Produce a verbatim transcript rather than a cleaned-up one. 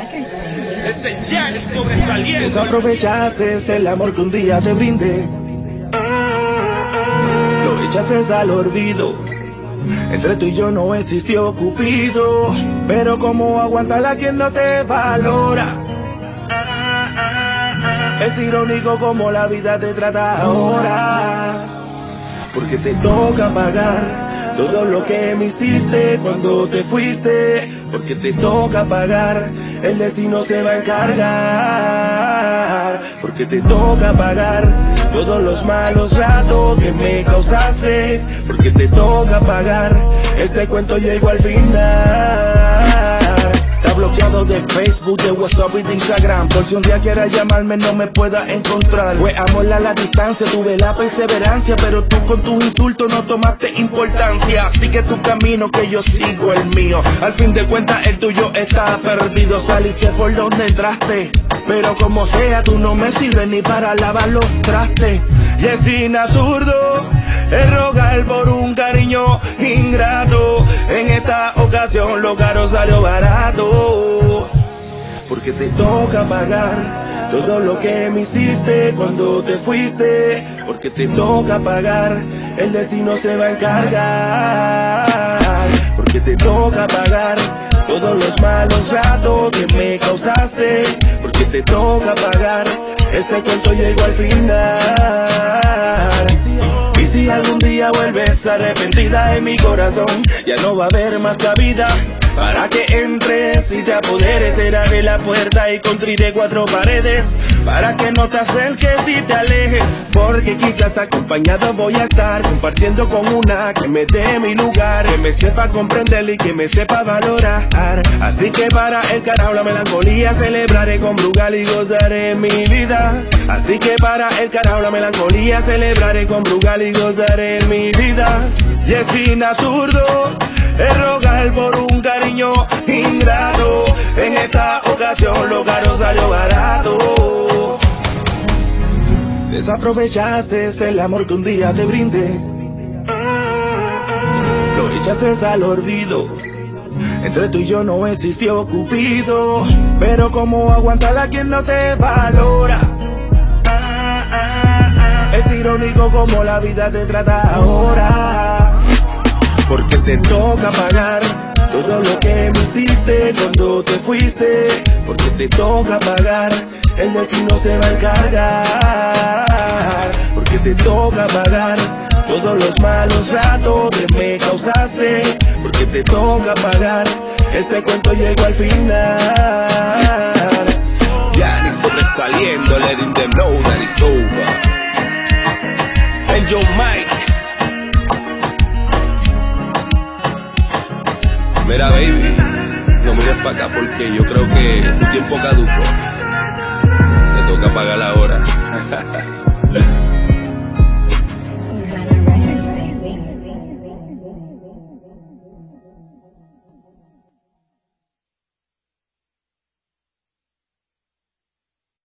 Este Jack es sobresaliente. Desaprovechaste el amor que un día te brindé, lo echaste al olvido. Entre tú y yo no existió Cupido, pero como aguantarla quien no te valora. Es irónico como la vida te trata ahora, porque te toca pagar todo lo que me hiciste cuando te fuiste, porque te toca pagar, el destino se va a encargar, porque te toca pagar todos los malos ratos que me causaste, porque te toca pagar, este cuento llegó al final. Está bloqueado de Facebook, de WhatsApp y de Instagram, por si un día quieras llamarme no me puedas encontrar. Fue amor a la distancia, tuve la perseverancia, pero tú con tus insultos no tomaste importancia. Sigue tu camino que yo sigo el mío, al fin de cuentas el tuyo está perdido. Saliste por donde entraste, pero como sea tú no me sirves ni para lavar los trastes. Y es sin absurdo es rogar por un cariño ingrato, en esta ocasión lo caro salió barato, porque te toca pagar todo lo que me hiciste cuando te fuiste, porque te toca pagar, el destino se va a encargar, porque te toca pagar todos los malos ratos que me causaste, porque te toca pagar, este cuento llegó al final. Y si algún día vuelves arrepentida en mi corazón, ya no va a haber más cabida para que entres y te apoderes. Cerraré la puerta y construiré cuatro paredes para que no te acerques y te alejes, porque quizás acompañado voy a estar compartiendo con una que me dé mi lugar, que me sepa comprender y que me sepa valorar. Así que para el carajo la melancolía, celebraré con Brugal y gozaré mi vida. Así que para el carajo la melancolía, celebraré con Brugal y gozaré mi vida. Y es sin absurdo es rogar por un cariño ingrato, en esta ocasión lo caro salió barato. Desaprovechaste el amor que un día te brindé, lo echaste al olvido. Entre tú y yo no existió Cupido, pero como aguantarla quien no te valora. Es irónico como la vida te trata ahora, porque te toca pagar todo lo que me hiciste cuando te fuiste, porque te toca pagar, el destino se va a encargar, porque te toca pagar todos los malos ratos que me causaste, porque te toca pagar, este cuento llegó al final. Ya ni sobresaliendo, letting them know that it's over. And yo Mike, mira baby, no mires para acá porque yo creo que tu tiempo caduco, te toca pagar ahora.